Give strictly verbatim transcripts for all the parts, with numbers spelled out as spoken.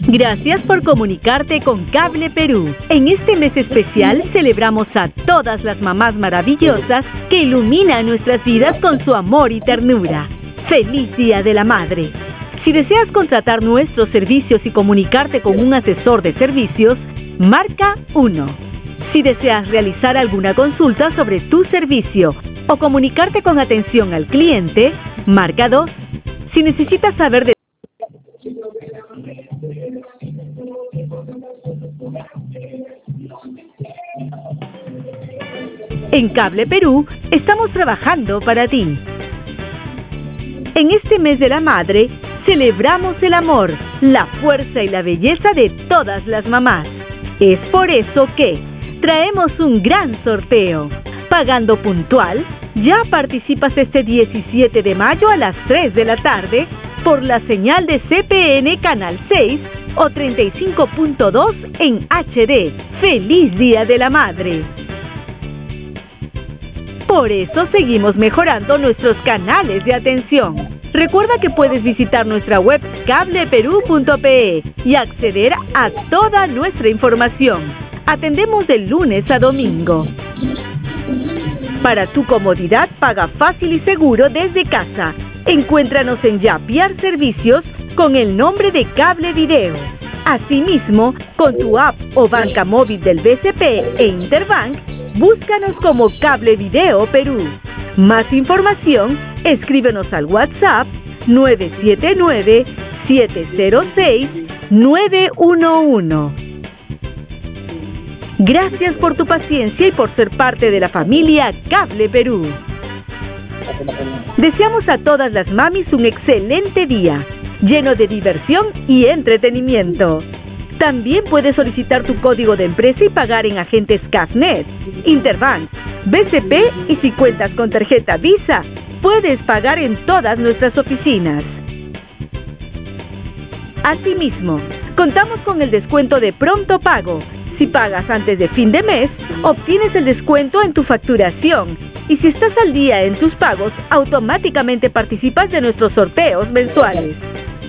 Gracias por comunicarte con Cable Perú. En este mes especial celebramos a todas las mamás maravillosas que iluminan nuestras vidas con su amor y ternura. ¡Feliz Día de la Madre! Si deseas contratar nuestros servicios y comunicarte con un asesor de servicios, marca uno. Si deseas realizar alguna consulta sobre tu servicio o comunicarte con atención al cliente, marca dos. Si necesitas saber de En Cable Perú estamos trabajando para ti. En este mes de la madre, celebramos el amor, la fuerza y la belleza de todas las mamás. Es por eso que traemos un gran sorteo. Pagando puntual, ya participas este diecisiete de mayo a las tres de la tarde por la señal de C P N Canal seis o treinta y cinco punto dos en H D. ¡Feliz Día de la Madre! Por eso seguimos mejorando nuestros canales de atención. Recuerda que puedes visitar nuestra web cable perú punto pe y acceder a toda nuestra información. Atendemos de lunes a domingo. Para tu comodidad, paga fácil y seguro desde casa. Encuéntranos en Yapiar Servicios con el nombre de Cable Video. Asimismo, con tu app o banca móvil del B C P e Interbank, búscanos como Cable Video Perú. Más información, escríbenos al WhatsApp nueve siete nueve, siete cero seis, nueve uno uno. Gracias por tu paciencia y por ser parte de la familia Cable Perú. Deseamos a todas las mamis un excelente día, lleno de diversión y entretenimiento. También puedes solicitar tu código de empresa y pagar en agentes Cafnet, Interbank, B C P y si cuentas con tarjeta Visa, puedes pagar en todas nuestras oficinas. Asimismo, contamos con el descuento de pronto pago. Si pagas antes de fin de mes, obtienes el descuento en tu facturación. Y si estás al día en tus pagos, automáticamente participas de nuestros sorteos mensuales.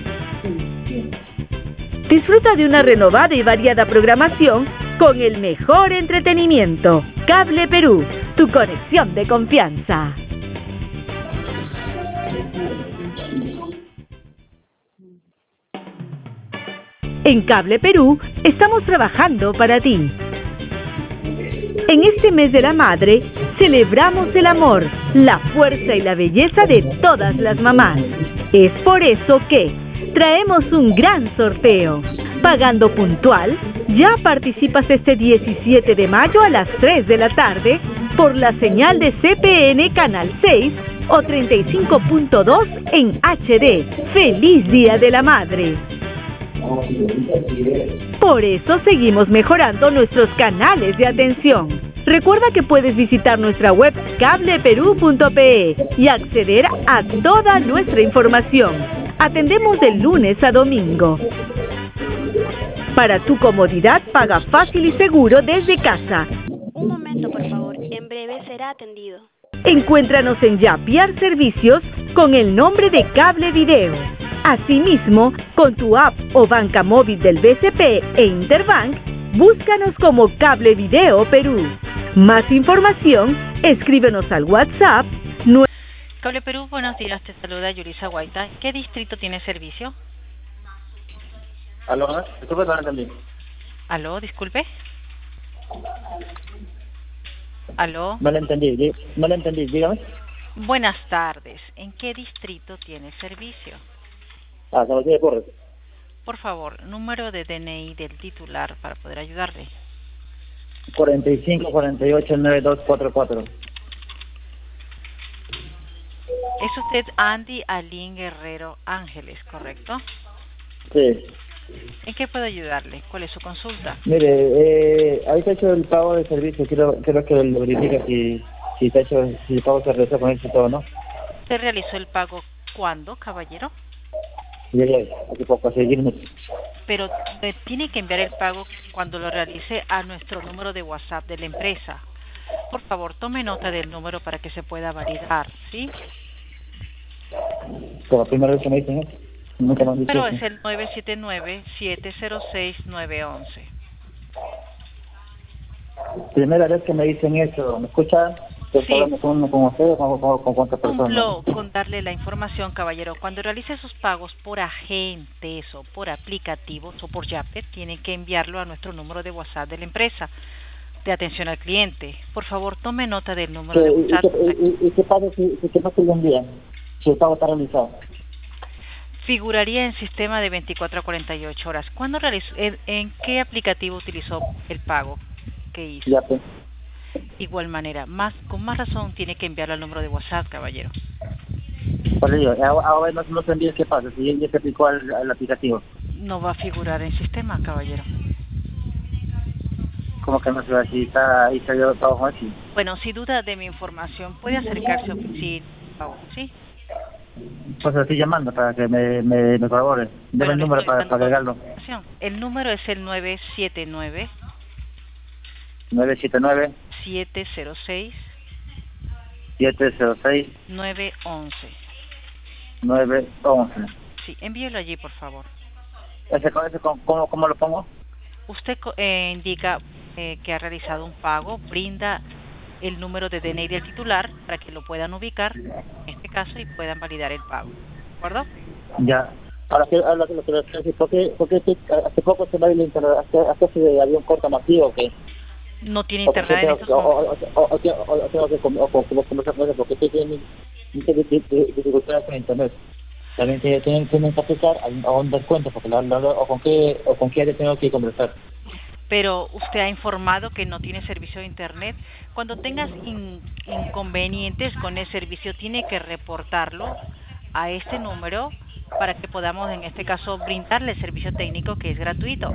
Disfruta de una renovada y variada programación con el mejor entretenimiento. Cable Perú, tu conexión de confianza. En Cable Perú estamos trabajando para ti. En este mes de la madre, celebramos el amor, la fuerza y la belleza de todas las mamás. Es por eso que traemos un gran sorteo. Pagando puntual, ya participas este diecisiete de mayo a las tres de la tarde por la señal de C P N Canal seis o treinta y cinco punto dos en H D. ¡Feliz Día de la Madre! Por eso seguimos mejorando nuestros canales de atención. Recuerda que puedes visitar nuestra web cable perú punto pe y acceder a toda nuestra información. Atendemos de lunes a domingo. Para tu comodidad, paga fácil y seguro desde casa. Un momento, por favor. En breve será atendido. Encuéntranos en Yapiar Servicios con el nombre de Cable Video. Asimismo, con tu app o banca móvil del B C P e Interbank, búscanos como Cable Video Perú. Más información, escríbenos al WhatsApp. Cable Perú, buenos días, te saluda Yurisa Guaita. ¿Qué distrito tiene servicio? Aló, disculpe, no entendí. Aló, disculpe. Aló. No le entendí, no le entendí, dígame. Buenas tardes, ¿en qué distrito tiene servicio? Ah, San Martín de Porres. Por favor, número de D N I del titular para poder ayudarle. cuarenta y cinco, cuarenta y ocho, noventa y dos cuarenta y cuatro. Es usted Andy Alín Guerrero Ángeles, ¿correcto? Sí. ¿En qué puedo ayudarle? ¿Cuál es su consulta? Mire, eh, ahorita he hecho el pago de servicio, quiero, quiero que lo verifique si, si, está hecho, si el pago se realizó con éxito o no. ¿Usted realizó el pago cuándo, caballero? Ya, ya, hace poco, hace diez minutos. Pero me tiene que enviar el pago cuando lo realice a nuestro número de WhatsApp de la empresa. Por favor, tome nota del número para que se pueda validar, ¿sí? Como primera vez que me dicen, ¿eh? Nunca me han dicho Pero eso. es el nueve siete nueve, siete cero seis, nueve uno uno. Primera vez que me dicen eso, ¿me escuchan? Estoy Sí. hablando con, con usted o con, con, con cuántas personas. Cumplo con darle la información, caballero. Cuando realice sus pagos por agentes o por aplicativos o por Yapper, tiene que enviarlo a nuestro número de WhatsApp de la empresa de atención al cliente. Por favor, tome nota del número de ¿Y, y, WhatsApp. qué- y, y qué pasa si, si qué pasa el día? Si el pago está realizado. Figuraría en sistema de veinticuatro a cuarenta y ocho horas. ¿Cuándo realizó, en, en qué aplicativo utilizó el pago que hizo? Ya, pues. Igual manera, más con más razón tiene que enviarlo al número de WhatsApp, caballero. Por ello, ahora ahora no, no se envía qué pasa, si ya, ya se aplicó al, al aplicativo. No va a figurar en sistema, caballero. ¿Cómo que no se va? Si está ahí salió el pago así. Bueno, si duda de mi información, puede acercarse a oficina. ¿Sí? Pues estoy llamando para que me, me, me colabore. Deme Bueno, el le número estoy para, dando para agregarlo. información. El número es el nueve siete nueve, nueve siete nueve, siete cero seis, siete cero seis, nueve uno uno. nueve once. Sí, envíelo allí, por favor. ¿Ese, ese cómo, cómo lo pongo? Usted co- eh, indica eh, que ha realizado un pago, brinda el número de D N I del titular para que lo puedan ubicar en este caso y puedan validar el pago. ¿De acuerdo? Ya. Ahora, que, ahora lo que le quiero decir, ¿por qué, por qué te- hace poco se va el internet? ¿Hace, hace si había un corte masivo que No tiene o que internet en tengo- estos o- momentos. o- o- o- o tengo o- o tengo que com- o con- como conversar con eso, porque estoy teniendo muchas di- di- dificultades con internet. También tienen, tienen, tienen que aplicar a, a un descuento, porque la, la, o con qué o con qué área tengo que conversar. Pero usted ha informado que no tiene servicio de internet. Cuando tengas in- inconvenientes con el servicio, tiene que reportarlo a este número para que podamos, en este caso, brindarle el servicio técnico que es gratuito.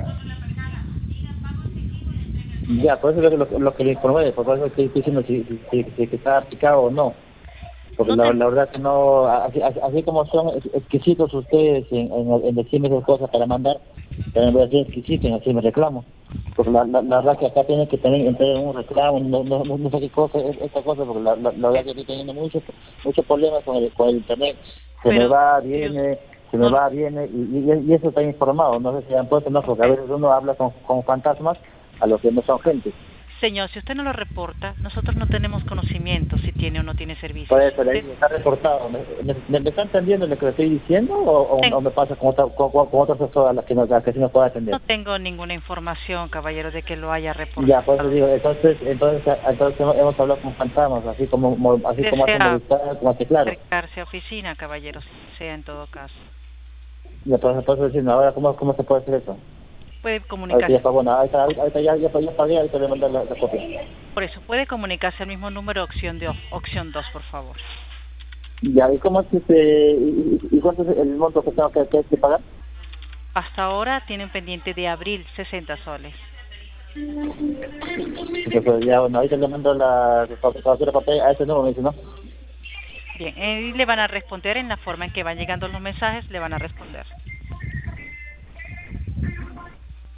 Ya, por eso es lo, lo, lo que le informé, por eso estoy diciendo si, si, si, si que está aplicado o no. Porque No la, te- la verdad que no, así, así así como son ex- exquisitos ustedes en, en, en decirme esas cosas para mandar, también voy a ser exquisito en decirme reclamo. Porque la, la, la verdad que acá tienen que tener, entrar en un reclamo, no, no, no, no sé qué cosa es esta cosa, porque la, la, la verdad que estoy teniendo muchos muchos problemas con el, con el internet. Se Pero me va, yo- viene, se no- me va, viene, y, y, y eso está informado. No sé si han puesto, no, porque a veces uno habla con, con fantasmas a los que no son gente. Señor, si usted no lo reporta, nosotros no tenemos conocimiento si tiene o no tiene servicio. Por eso, Usted- ahí está reportado. ¿Me, me, me está entendiendo lo que le estoy diciendo o, o, Tengo- o me pasa con, otra, con, con otras personas a las que, no, a las que sí me pueda atender? no tengo ninguna información, caballero, de que lo haya reportado. Ya, por eso digo, entonces, entonces, entonces hemos, hemos hablado con fantasmas, así como, mo- así como hace Desea Movistar, como hace Claro. acercarse a oficina, caballero, sea en todo caso. Y entonces, entonces diciendo, ahora, ¿cómo, cómo se puede hacer eso? Puede Ahorita ya comunicarse, está bueno, ahorita, ahorita ya, ya, ya pagué, ahorita le mandé la, la copia. por eso, puede comunicarse al mismo número opción de opción dos, por favor. Ya, ¿y cómo es que se, y, y, y cuánto es el monto que tengo que, que, que pagar? Hasta ahora tienen pendiente de abril sesenta soles. Entonces, ya, bueno, ahorita le mando la factura de papel a ese número, me dice, ¿no? Bien, eh, y le van a responder en la forma en que van llegando los mensajes, le van a responder.